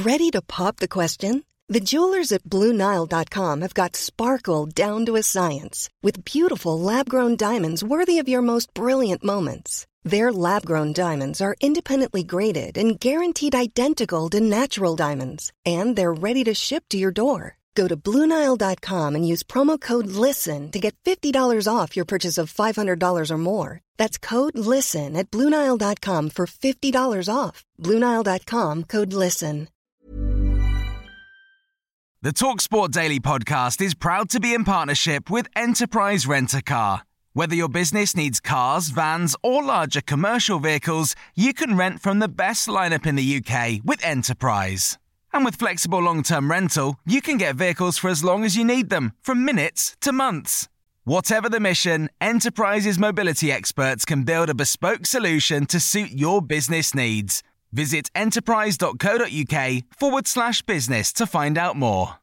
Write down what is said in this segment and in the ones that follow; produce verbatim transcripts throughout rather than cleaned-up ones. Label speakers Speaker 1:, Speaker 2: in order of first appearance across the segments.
Speaker 1: Ready to pop the question? The jewelers at Blue Nile dot com have got sparkle down to a science with beautiful lab-grown diamonds worthy of your most brilliant moments. Their lab-grown diamonds are independently graded and guaranteed identical to natural diamonds, and they're ready to ship to your door. Go to Blue Nile dot com and use promo code LISTEN to get fifty dollars off your purchase of five hundred dollars or more. That's code LISTEN at Blue Nile dot com for fifty dollars off. Blue Nile dot com, code LISTEN.
Speaker 2: The TalkSport Daily podcast is proud to be in partnership with Enterprise Rent-A-Car. Whether your business needs cars, vans, or larger commercial vehicles, you can rent from the best lineup in the U K with Enterprise. And with flexible long-term rental, you can get vehicles for as long as you need them, from minutes to months. Whatever the mission, Enterprise's mobility experts can build a bespoke solution to suit your business needs. Visit enterprise.co.uk forward slash business to find out more.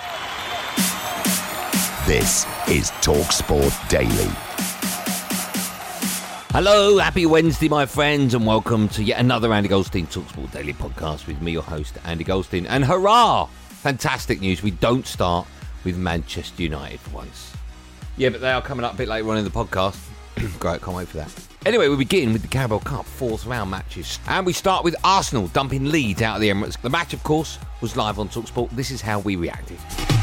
Speaker 3: This is TalkSport Daily.
Speaker 4: Hello, happy Wednesday, my friends, and welcome to yet another Andy Goldstein TalkSport Daily podcast with me, your host, Andy Goldstein. And hurrah! Fantastic news. We don't start with Manchester United for once. Yeah, but they are coming up a bit later on in the podcast. Great, can't wait for that. Anyway, we begin with the Carabao Cup fourth round matches. And we start with Arsenal dumping Leeds out of the Emirates. The match, of course, was live on TalkSport. This is how we reacted.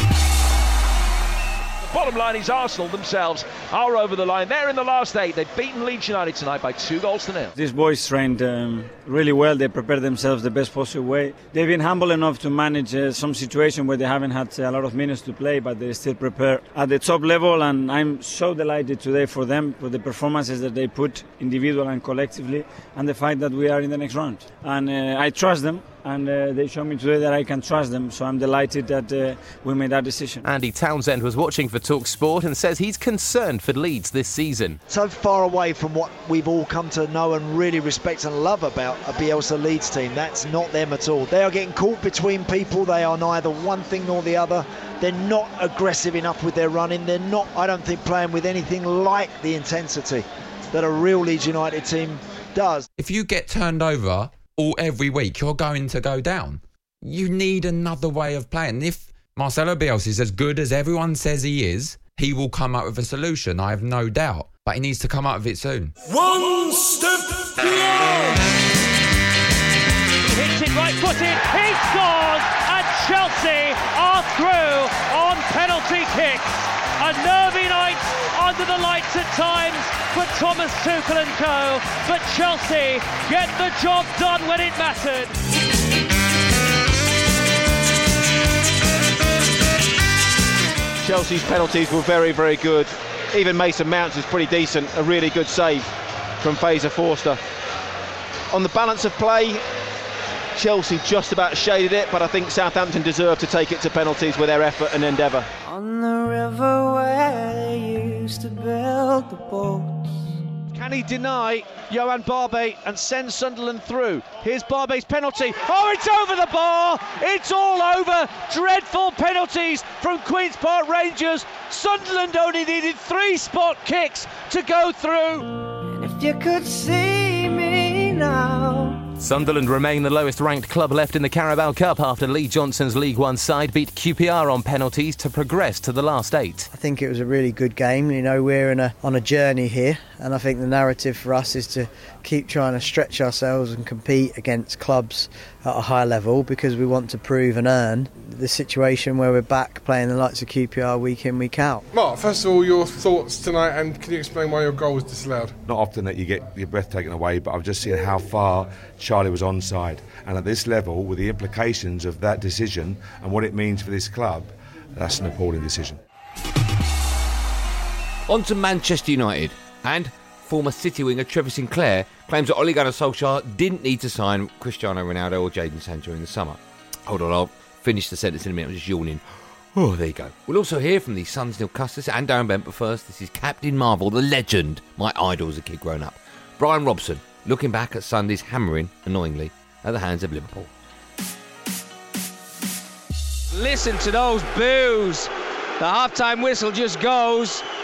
Speaker 5: Bottom line is Arsenal themselves are over the line. They're in the last eight. They've beaten Leeds United tonight by two goals to nil.
Speaker 6: These boys trained um, really well. They prepared themselves the best possible way. They've been humble enough to manage uh, some situation where they haven't had a lot of minutes to play, but they still prepare at the top level. And I'm so delighted today for them, for the performances that they put individually and collectively, and the fact that we are in the next round. And uh, I trust them. And uh, they showed me today that I can trust them, so I'm delighted that uh, we made that decision.
Speaker 7: Andy Townsend was watching for TalkSport and says he's concerned for Leeds this season.
Speaker 8: So far away from what we've all come to know and really respect and love about a Bielsa Leeds team. That's not them at all. They are getting caught between people. They are neither one thing nor the other. They're not aggressive enough with their running. They're not, I don't think, playing with anything like the intensity that a real Leeds United team does.
Speaker 9: If you get turned over all every week, you're going to go down. You need another way of playing. If Marcelo Bielsa is as good as everyone says he is, he will come up with a solution, I have no doubt. But he needs to come up with it soon.
Speaker 10: One step beyond.
Speaker 11: He hits it right-footed, he scores, and Chelsea are through on penalty kicks. A nervy night under the lights at times for Thomas Tuchel and co, but Chelsea get the job done when it mattered.
Speaker 12: Chelsea's penalties were very, very good. Even Mason Mount was pretty decent. A really good save from Fraser Forster. On the balance of play, Chelsea just about shaded it, but I think Southampton deserved to take it to penalties with their effort and endeavour.
Speaker 13: On the river where they used to build the boats.
Speaker 5: Can he deny Johan Barbe and send Sunderland through? Here's Barbe's penalty. Oh, it's over the bar! It's all over! Dreadful penalties from Queen's Park Rangers. Sunderland only needed three spot kicks to go through.
Speaker 13: And if you could see me now.
Speaker 7: Sunderland remain the lowest ranked club left in the Carabao Cup after Lee Johnson's League One side beat Q P R on penalties to progress to the last eight.
Speaker 14: I think it was a really good game. You know, we're in a, on a journey here, and I think the narrative for us is to keep trying to stretch ourselves and compete against clubs at a high level, because we want to prove and earn the situation where we're back playing the likes of Q P R week in, week out.
Speaker 15: Mark, first of all, your thoughts tonight, and can you explain why your goal was disallowed?
Speaker 16: Not often that you get your breath taken away, but I've just seen how far Charlie was onside, and at this level, with the implications of that decision and what it means for this club, that's an appalling decision.
Speaker 4: On to Manchester United, and former City winger Trevor Sinclair claims that Ole Gunnar Solskjaer didn't need to sign Cristiano Ronaldo or Jadon Sancho in the summer. Hold on, I'll finish the sentence in a minute, I'm just yawning. Oh, there you go. We'll also hear from the Suns' Neil Custis and Darren Bent, but first, this is Captain Marvel, the legend, my idol as a kid growing up, Brian Robson, looking back at Sunday's hammering, annoyingly, at the hands of Liverpool.
Speaker 17: Listen to those boos. The half-time whistle just goes,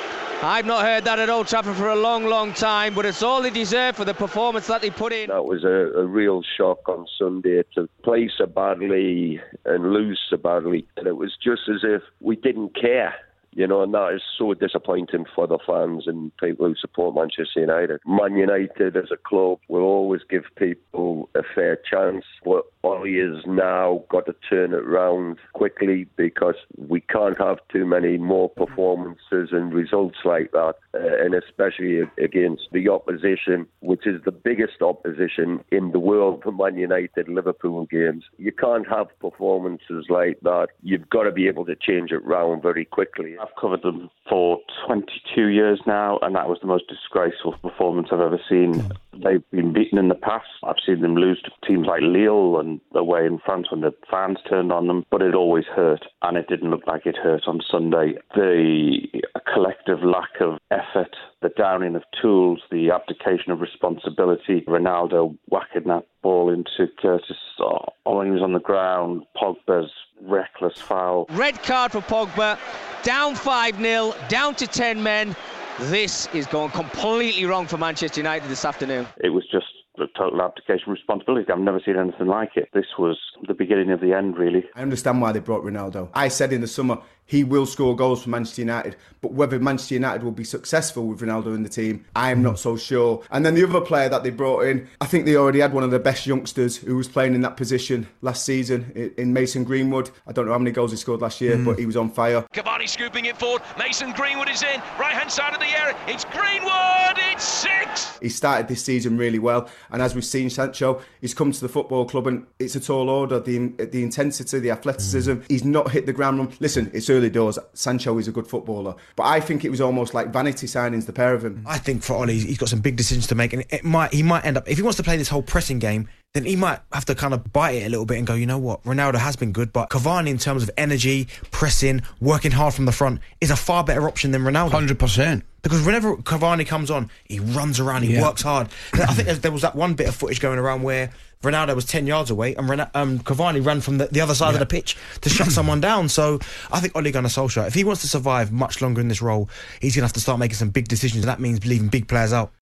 Speaker 17: I've not heard that at Old Trafford for a long, long time, but it's all they deserve for the performance that they put in.
Speaker 18: That was a, a real shock on Sunday to play so badly and lose so badly. And it was just as if we didn't care. You know, and that is so disappointing for the fans and people who support Manchester United. Man United as a club will always give people a fair chance, but Ollie has now got to turn it round quickly because we can't have too many more performances and results like that, uh, and especially against the opposition, which is the biggest opposition in the world for Man United Liverpool games. You can't have performances like that. You've got to be able to change it round very quickly.
Speaker 19: I've covered them for twenty-two years now, and that was the most disgraceful performance I've ever seen. They've been beaten in the past. I've seen them lose to teams like Lille and away in France when the fans turned on them, but it always hurt, and it didn't look like it hurt on Sunday. The collective lack of effort, the downing of tools, the abdication of responsibility, Ronaldo whacking that ball into Curtis oh, when he was on the ground, Pogba's reckless foul.
Speaker 17: Red card for Pogba, down five nil, down to ten men. This is going completely wrong for Manchester United this afternoon.
Speaker 19: It was just a total abdication of responsibility. I've never seen anything like it. This was the beginning of the end, really.
Speaker 20: I understand why they brought Ronaldo. I said in the summer he will score goals for Manchester United, but whether Manchester United will be successful with Ronaldo in the team, I am not so sure. And then the other player that they brought in, I think they already had one of the best youngsters who was playing in that position last season in Mason Greenwood. I don't know how many goals he scored last year, mm. but he was on fire.
Speaker 21: Cavani scooping it forward. Mason Greenwood is in. Right hand side of the area. It's Greenwood. It's six.
Speaker 20: He started this season really well, and as we've seen, Sancho, he's come to the football club and it's a tall order. The the intensity, the athleticism. Mm. He's not hit the ground run. Listen, it's early doors. Sancho is a good footballer, but I think it was almost like vanity signings, the pair of them.
Speaker 22: I think for Ollie, he's got some big decisions to make, and it might he might end up, if he wants to play this whole pressing game, then he might have to kind of bite it a little bit and go, you know what, Ronaldo has been good, but Cavani in terms of energy, pressing, working hard from the front is a far better option than Ronaldo.
Speaker 23: one hundred percent.
Speaker 22: Because whenever Cavani comes on, he runs around, he yeah. works hard. I think there was that one bit of footage going around where Ronaldo was ten yards away and Ren- um, Cavani ran from the, the other side yeah. of the pitch to shut someone down. So I think Ole Gunnar Solskjaer, if he wants to survive much longer in this role, he's going to have to start making some big decisions, and that means leaving big players out.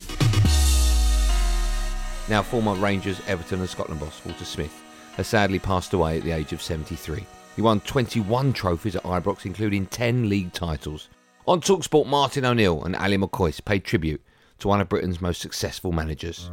Speaker 4: Now, former Rangers, Everton and Scotland boss Walter Smith has sadly passed away at the age of seventy-three. He won twenty-one trophies at Ibrox, including ten league titles. On TalkSport, Martin O'Neill and Ali McCoist paid tribute to one of Britain's most successful managers.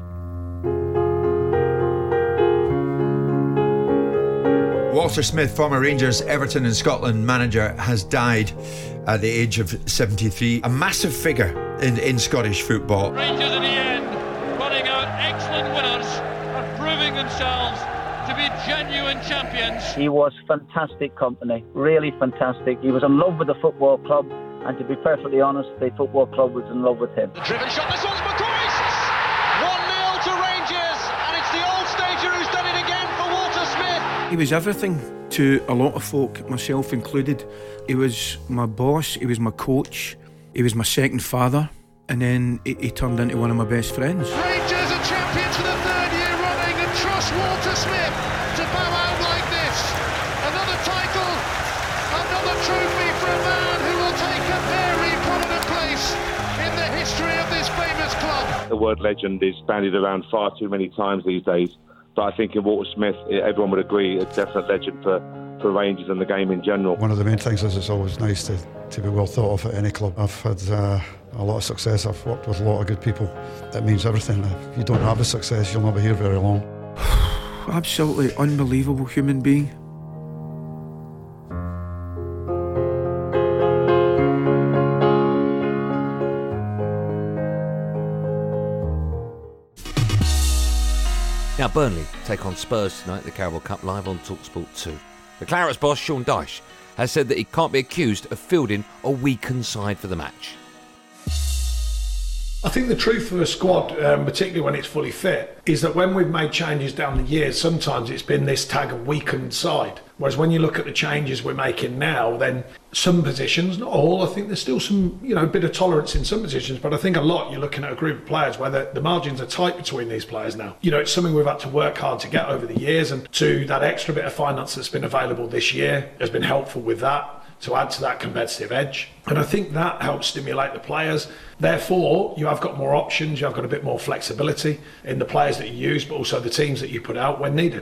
Speaker 24: Walter Smith, former Rangers, Everton and Scotland manager, has died at the age of seventy-three. A massive figure in, in Scottish football.
Speaker 11: Rangers in the end, running out excellent winners and proving themselves to be genuine champions.
Speaker 25: He was fantastic company, really fantastic. He was in love with the football club, and to be perfectly honest, the football club was in love with him.
Speaker 21: The driven shot, this one's McCoist! one nil to Rangers, and it's the old stager who's done it again for Walter Smith.
Speaker 26: He was everything to a lot of folk, myself included. He was my boss, he was my coach, he was my second father, and then he, he turned into one of my best friends.
Speaker 21: Rangers are champions for the third year running, and trust Walter Smith to bow out like this. Another title, another trophy for a man who will take a very prominent place in the history of this famous club.
Speaker 27: The word legend is bandied around far too many times these days, but I think in Walter Smith, everyone would agree, a definite legend for, for Rangers and the game in general.
Speaker 28: One of the main things is it's always nice to, to be well thought of at any club. I've had uh, a lot of success, I've worked with a lot of good people. That means everything. If you don't have the success, you'll not be here very long.
Speaker 26: Absolutely unbelievable human being.
Speaker 4: Now, Burnley take on Spurs tonight at the Carabao Cup live on TalkSport two. The Clarets boss, Sean Dyche, has said that he can't be accused of fielding a weakened side for the match.
Speaker 29: I think the truth for a squad, um, particularly when it's fully fit, is that when we've made changes down the years, sometimes it's been this tag of weakened side. Whereas when you look at the changes we're making now, then some positions, not all, I think there's still some, you know, bit of tolerance in some positions, but I think a lot, you're looking at a group of players where the, the margins are tight between these players now. You know, it's something we've had to work hard to get over the years, and to that extra bit of finance that's been available this year has been helpful with that. to add to that competitive edge. And I think that helps stimulate the players. Therefore, you have got more options, you have got a bit more flexibility in the players that you use, but also the teams that you put out when needed.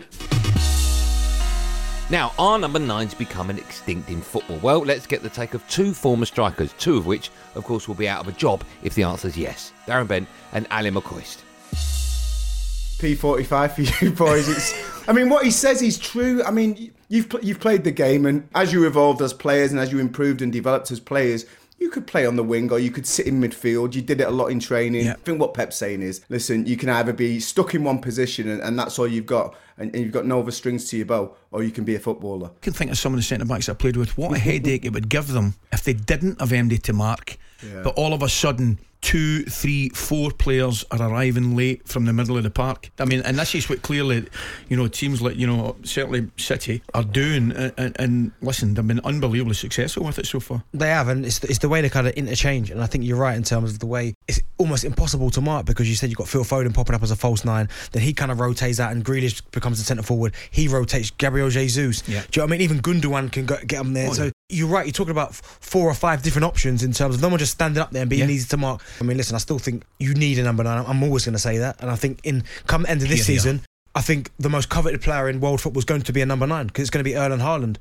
Speaker 4: Now, are number nines becoming extinct in football? Well, let's get the take of two former strikers, two of which, of course, will be out of a job if the answer is yes. Darren Bent and Ali McCoist.
Speaker 20: P forty-five for you boys. It's, I mean, what he says is true. I mean, you've you've played the game, and as you evolved as players and as you improved and developed as players, you could play on the wing or you could sit in midfield. You did it a lot in training. Yeah. I think what Pep's saying is, listen, you can either be stuck in one position and, and that's all you've got, and, and you've got no other strings to your bow, or you can be a footballer.
Speaker 26: I can think of some of the centre-backs I played with. What a headache it would give them if they didn't have M D to mark, yeah. but all of a sudden two, three, four players are arriving late from the middle of the park. I mean, and this is what clearly, you know, teams like, you know, certainly City are doing. And, and, and listen, they've been unbelievably successful with it so far.
Speaker 22: They have, and it's the, it's the way they kind of interchange. And I think you're right in terms of the way it's almost impossible to mark, because you said you've got Phil Foden popping up as a false nine, then he kind of rotates out and Grealish becomes the centre forward. He rotates Gabriel Jesus. Yeah. Do you know what I mean? Even Gundogan can go, get him there. Oh, so yeah. You're right, you're talking about four or five different options in terms of no one just standing up there and being yeah. easy to mark. I mean, listen, I still think you need a number nine. I'm always going to say that. And I think in come the end of this Here season, I think the most coveted player in world football is going to be a number nine, because it's going to be Erling Haaland.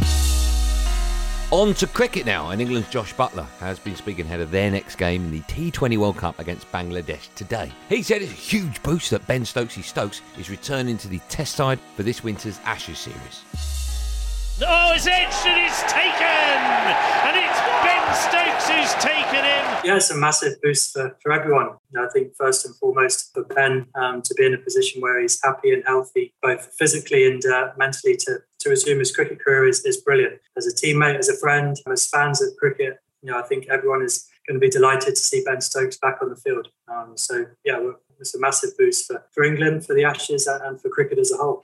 Speaker 4: On to cricket now, and England's Josh Buttler has been speaking ahead of their next game in the T twenty World Cup against Bangladesh today. He said it's a huge boost that Ben Stokesy Stokes is returning to the Test side for this winter's Ashes series.
Speaker 11: Oh, it's edged and it's taken! And it's Ben Stokes who's taken him!
Speaker 1: Yeah, it's a massive boost for, for everyone. You know, I think first and foremost for Ben um, to be in a position where he's happy and healthy, both physically and uh, mentally, to, to resume his cricket career is, is brilliant. As a teammate, as a friend, as fans of cricket, you know, I think everyone is going to be delighted to see Ben Stokes back on the field. Um, so, yeah, it's a massive boost for, for England, for the Ashes and for cricket as a whole.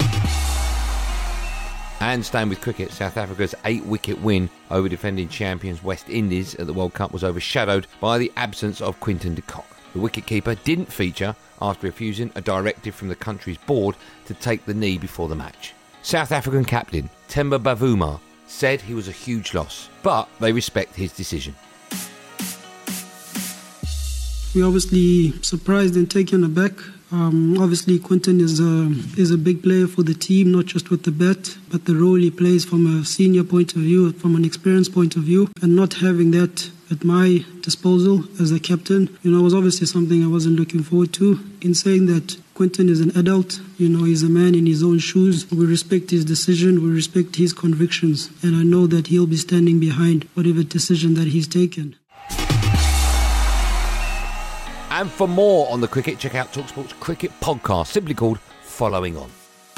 Speaker 4: And staying with cricket, South Africa's eight-wicket win over defending champions West Indies at the World Cup was overshadowed by the absence of Quinton de Kock. The wicketkeeper didn't feature after refusing a directive from the country's board to take the knee before the match. South African captain Temba Bavuma said he was a huge loss, but they respect his decision.
Speaker 2: We're obviously surprised and taken aback. Um, obviously, Quinton is a, is a big player for the team, not just with the bat, but the role he plays from a senior point of view, from an experience point of view, and not having that at my disposal as a captain, you know, was obviously something I wasn't looking forward to. In saying that Quinton is an adult, you know, he's a man in his own shoes. We respect his decision, we respect his convictions, and I know that he'll be standing behind whatever decision that he's taken.
Speaker 4: And for more on the cricket, check out TalkSport's cricket podcast, simply called Following On.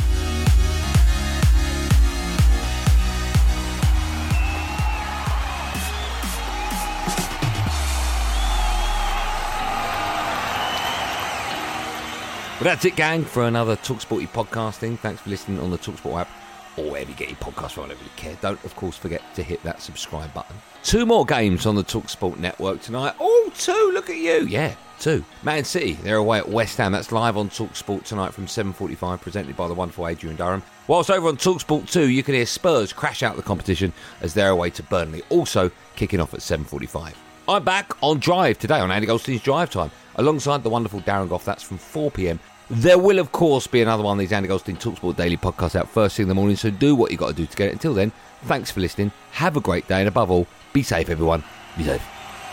Speaker 4: Well, that's it, gang, for another TalkSporty podcasting. Thanks for listening on the TalkSport app, or wherever you get your podcast from. I don't really care. Don't, of course, forget to hit that subscribe button. Two more games on the TalkSport network tonight. Oh, two, look at you. Yeah, two. Man City, they're away at West Ham. That's live on TalkSport tonight from seven forty-five, presented by the wonderful Adrian Durham. Whilst over on TalkSport two, you can hear Spurs crash out the competition as they're away to Burnley, also kicking off at seven forty-five. I'm back on Drive today on Andy Goldstein's Drive Time, alongside the wonderful Darren Gough. That's from four p.m. There will, of course, be another one of these Andy Goldstein TalkSport daily podcasts out first thing in the morning, so do what you got to do to get it. Until then, thanks for listening. Have a great day, and above all, be safe, everyone. Be safe.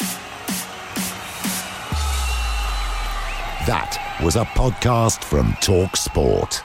Speaker 3: That was a podcast from TalkSport.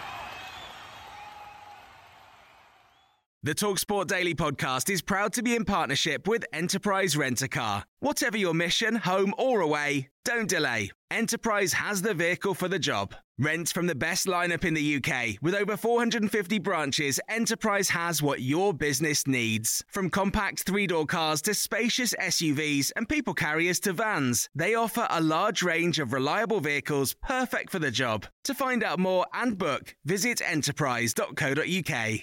Speaker 6: The TalkSport Daily Podcast is proud to be in partnership with Enterprise Rent-A-Car. Whatever your mission, home or away, don't delay. Enterprise has the vehicle for the job. Rent from the best lineup in the U K. With over four hundred fifty branches, Enterprise has what your business needs. From compact three-door cars to spacious S U Vs and people carriers to vans, they offer a large range of reliable vehicles perfect for the job. To find out more and book, visit enterprise dot co dot uk.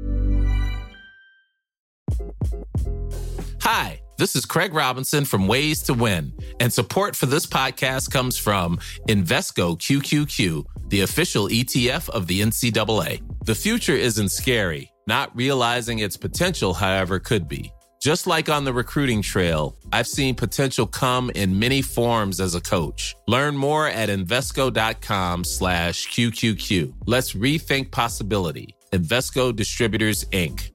Speaker 8: Hi, this is Craig Robinson from Ways to Win, and support for this podcast comes from Invesco Q Q Q, the official E T F of the N C double A. The future isn't scary. Not realizing its potential, however, could be. Just like on the recruiting trail, I've seen potential come in many forms as a coach. Learn more at Invesco.com slash QQQ. Let's rethink possibility. Invesco Distributors, Incorporated.